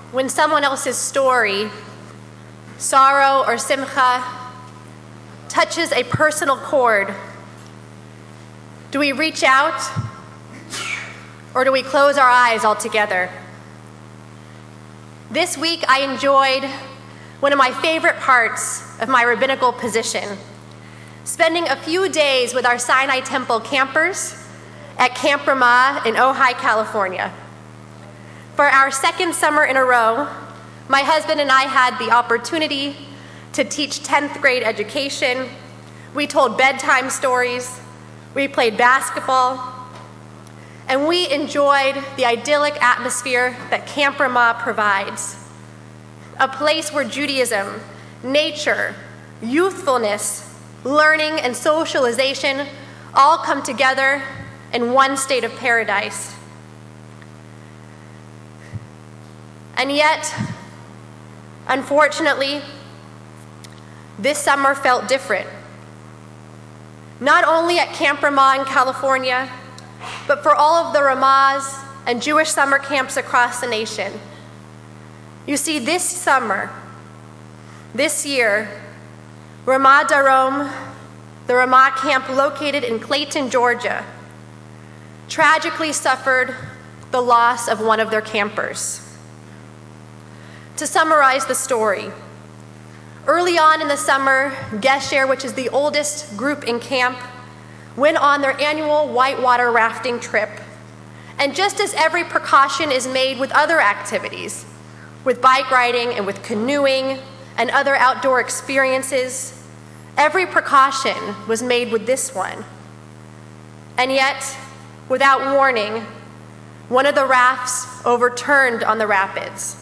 when someone else's story, sorrow or simcha, touches a personal chord, do we reach out or do we close our eyes altogether? This week I enjoyed one of my favorite parts of my rabbinical position, spending a few days with our Sinai Temple campers at Camp Ramah in Ojai, California. For our second summer in a row, my husband and I had the opportunity to teach 10th grade education. We told bedtime stories, we played basketball, and we enjoyed the idyllic atmosphere that Camp Ramah provides. A place where Judaism, nature, youthfulness, learning, and socialization all come together in one state of paradise. And yet, unfortunately, this summer felt different. Not only at Camp Ramah in California, but for all of the Ramahs and Jewish summer camps across the nation. You see, this summer, this year, Ramah Darom, the Ramah camp located in Clayton, Georgia, tragically suffered the loss of one of their campers. To summarize the story, early on in the summer, Gesher, which is the oldest group in camp, went on their annual whitewater rafting trip. And just as every precaution is made with other activities, with bike riding and with canoeing and other outdoor experiences, every precaution was made with this one. And yet, without warning, one of the rafts overturned on the rapids.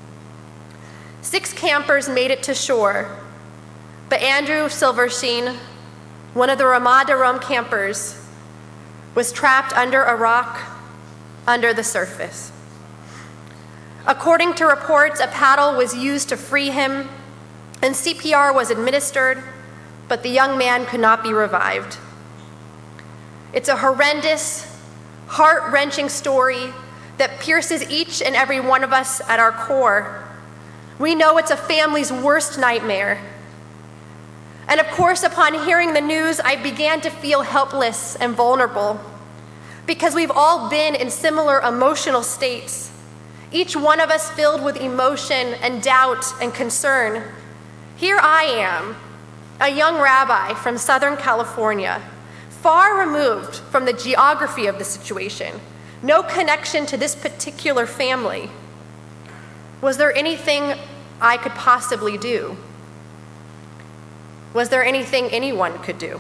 6 campers made it to shore, but Andrew Silverstein, one of the Ramah Darom campers, was trapped under a rock under the surface. According to reports, a paddle was used to free him, and CPR was administered, but the young man could not be revived. It's a horrendous, heart-wrenching story that pierces each and every one of us at our core. We know it's a family's worst nightmare. And of course, upon hearing the news, I began to feel helpless and vulnerable because we've all been in similar emotional states, each one of us filled with emotion and doubt and concern. Here I am, a young rabbi from Southern California, far removed from the geography of the situation, no connection to this particular family. Was there anything I could possibly do? Was there anything anyone could do?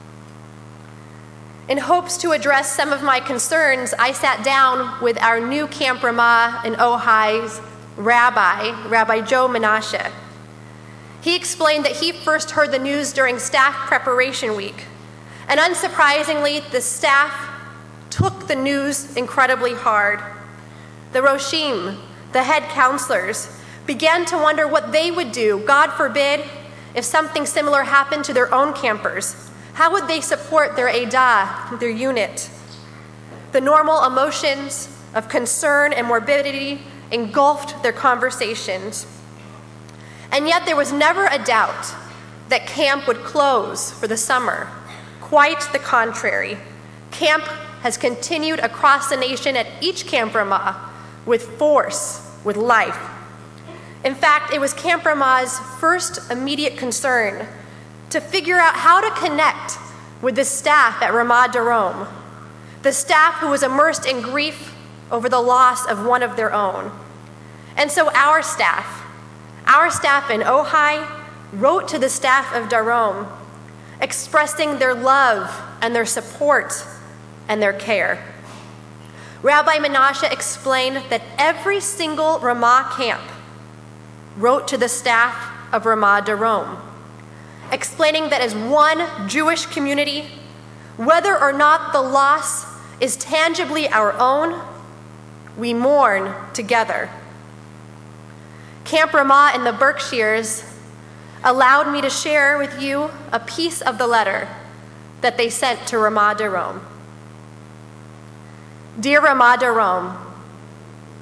In hopes to address some of my concerns, I sat down with our new Camp Ramah in Ojai's Rabbi Joe Menashe. He explained that he first heard the news during staff preparation week, and unsurprisingly, the staff took the news incredibly hard. The Roshim, the head counselors, began to wonder what they would do, God forbid, if something similar happened to their own campers. How would they support their Eidah, their unit? The normal emotions of concern and morbidity engulfed their conversations. And yet there was never a doubt that camp would close for the summer. Quite the contrary. Camp has continued across the nation at each Camp Ramah with force, with life. In fact, it was Camp Ramah's first immediate concern to figure out how to connect with the staff at Ramah Darom, the staff who was immersed in grief over the loss of one of their own. And so our staff in Ojai wrote to the staff of Darom, expressing their love and their support and their care. Rabbi Menashe explained that every single Ramah camp wrote to the staff of Ramah Darom, explaining that as one Jewish community, whether or not the loss is tangibly our own, we mourn together. Camp Ramah in the Berkshires allowed me to share with you a piece of the letter that they sent to Ramah Darom. Dear Ramah Darom,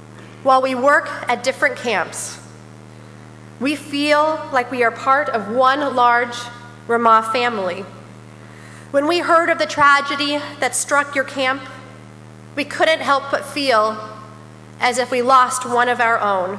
while we work at different camps. We feel like we are part of one large Ramah family. When we heard of the tragedy that struck your camp, we couldn't help but feel as if we lost one of our own.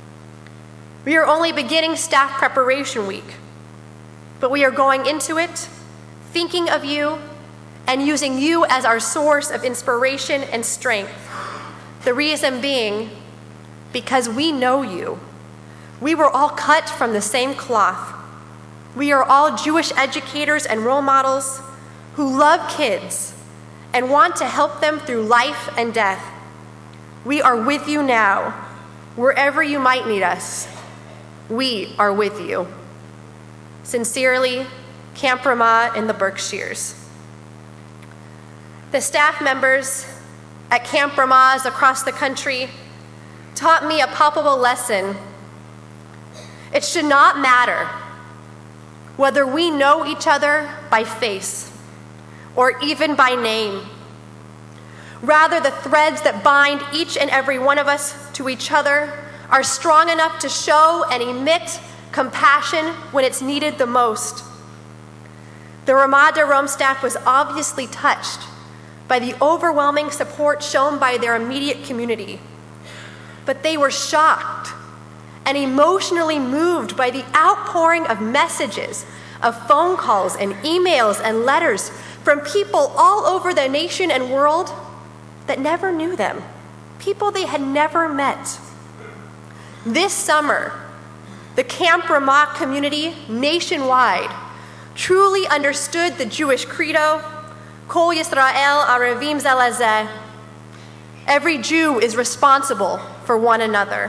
We are only beginning staff preparation week, but we are going into it thinking of you and using you as our source of inspiration and strength. The reason being, because we know you. We were all cut from the same cloth. We are all Jewish educators and role models who love kids and want to help them through life and death. We are with you now, wherever you might need us. We are with you. Sincerely, Camp Ramah in the Berkshires. The staff members at Camp Ramahs across the country taught me a palpable lesson. It should not matter whether we know each other by face or even by name. Rather, the threads that bind each and every one of us to each other are strong enough to show and emit compassion when it's needed the most. The Ramah Darom staff was obviously touched by the overwhelming support shown by their immediate community, but they were shocked and emotionally moved by the outpouring of messages, of phone calls and emails and letters from people all over the nation and world that never knew them, people they had never met. This summer, the Camp Ramah community nationwide truly understood the Jewish credo, Kol Yisrael Arevim Ze Lezeh. Every Jew is responsible for one another.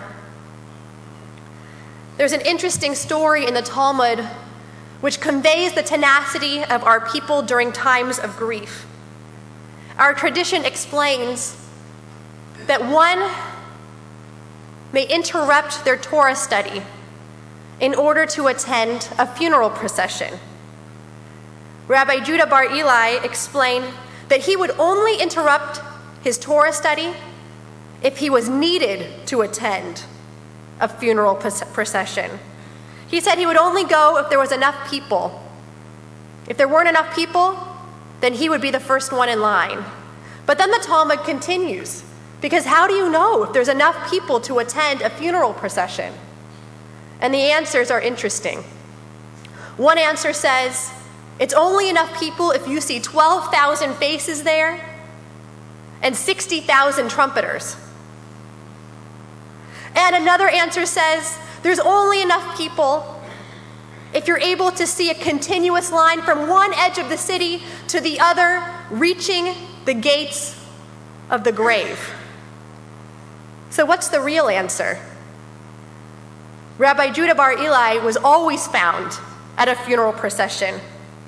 There's an interesting story in the Talmud which conveys the tenacity of our people during times of grief. Our tradition explains that one may interrupt their Torah study in order to attend a funeral procession. Rabbi Judah Bar Eli explained that he would only interrupt his Torah study if he was needed to attend a funeral procession. He said he would only go if there was enough people. If there weren't enough people, then he would be the first one in line. But then the Talmud continues, because how do you know if there's enough people to attend a funeral procession? And the answers are interesting. One answer says, it's only enough people if you see 12,000 faces there and 60,000 trumpeters. And another answer says, there's only enough people if you're able to see a continuous line from one edge of the city to the other, reaching the gates of the grave. So what's the real answer? Rabbi Judah Bar Eli was always found at a funeral procession.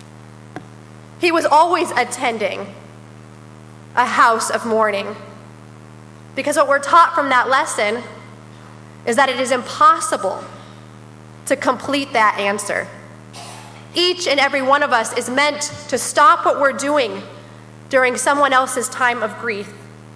He was always attending a house of mourning. Because what we're taught from that lesson is that it is impossible to complete that answer. Each and every one of us is meant to stop what we're doing during someone else's time of grief.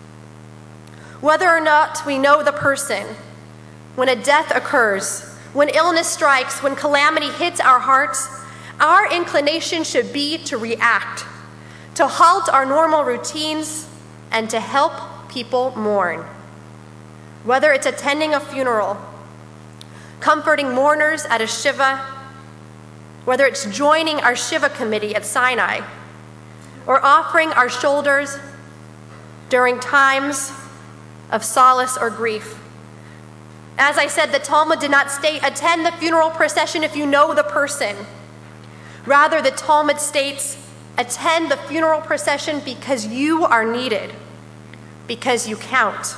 Whether or not we know the person, when a death occurs, when illness strikes, when calamity hits our hearts, our inclination should be to react, to halt our normal routines, and to help people mourn. Whether it's attending a funeral, comforting mourners at a shiva, whether it's joining our shiva committee at Sinai, or offering our shoulders during times of solace or grief. As I said, the Talmud did not state, attend the funeral procession if you know the person. Rather, the Talmud states, attend the funeral procession because you are needed, because you count.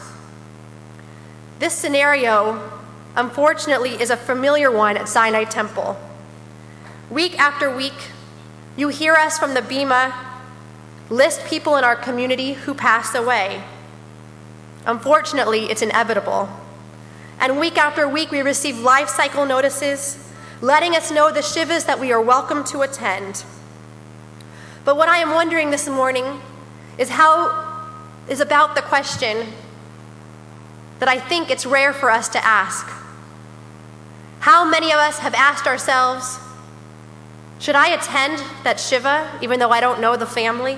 This scenario, unfortunately, is a familiar one at Sinai Temple. Week after week, you hear us from the Bima list people in our community who passed away. Unfortunately, it's inevitable. And week after week, we receive life cycle notices letting us know the shivas that we are welcome to attend. But what I am wondering this morning is about the question, that I think it's rare for us to ask. How many of us have asked ourselves, should I attend that Shiva even though I don't know the family?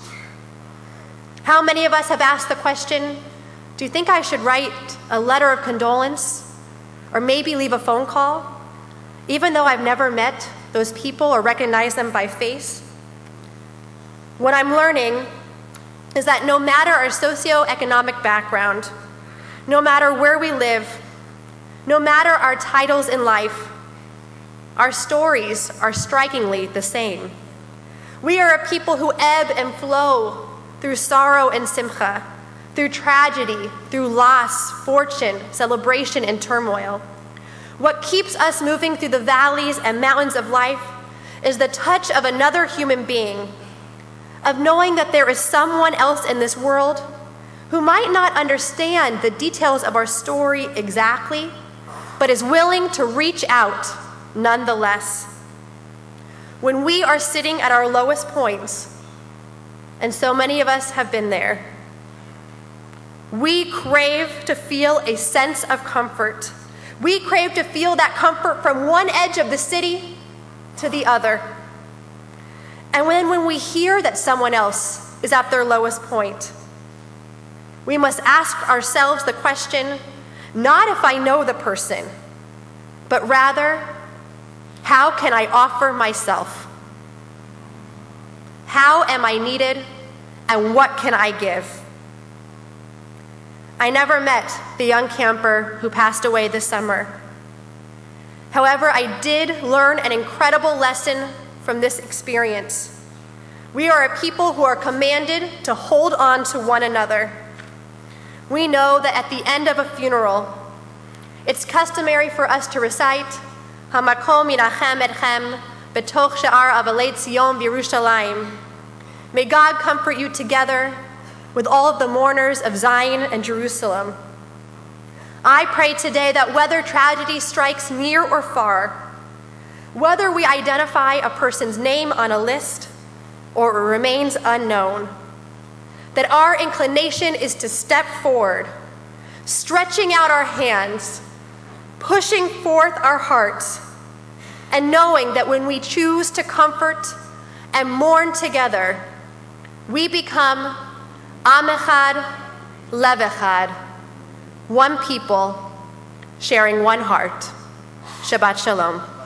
How many of us have asked the question, do you think I should write a letter of condolence or maybe leave a phone call, even though I've never met those people or recognized them by face? What I'm learning is that no matter our socioeconomic background, no matter where we live, no matter our titles in life, our stories are strikingly the same. We are a people who ebb and flow through sorrow and simcha, through tragedy, through loss, fortune, celebration, and turmoil. What keeps us moving through the valleys and mountains of life is the touch of another human being, of knowing that there is someone else in this world who might not understand the details of our story exactly, but is willing to reach out nonetheless. When we are sitting at our lowest points, and so many of us have been there, we crave to feel a sense of comfort. We crave to feel that comfort from one edge of the city to the other. And when we hear that someone else is at their lowest point, we must ask ourselves the question, not if I know the person, but rather, how can I offer myself? How am I needed, and what can I give? I never met the young camper who passed away this summer. However, I did learn an incredible lesson from this experience. We are a people who are commanded to hold on to one another. We know that at the end of a funeral, it's customary for us to recite, Hamakom yinachem etchem betoch she'ar avalei Tzion b'Yerushalayim. May God comfort you together with all of the mourners of Zion and Jerusalem. I pray today that whether tragedy strikes near or far, whether we identify a person's name on a list or it remains unknown, that our inclination is to step forward, stretching out our hands, pushing forth our hearts, and knowing that when we choose to comfort and mourn together, we become Am Echad, Lev Echad, one people sharing one heart. Shabbat Shalom.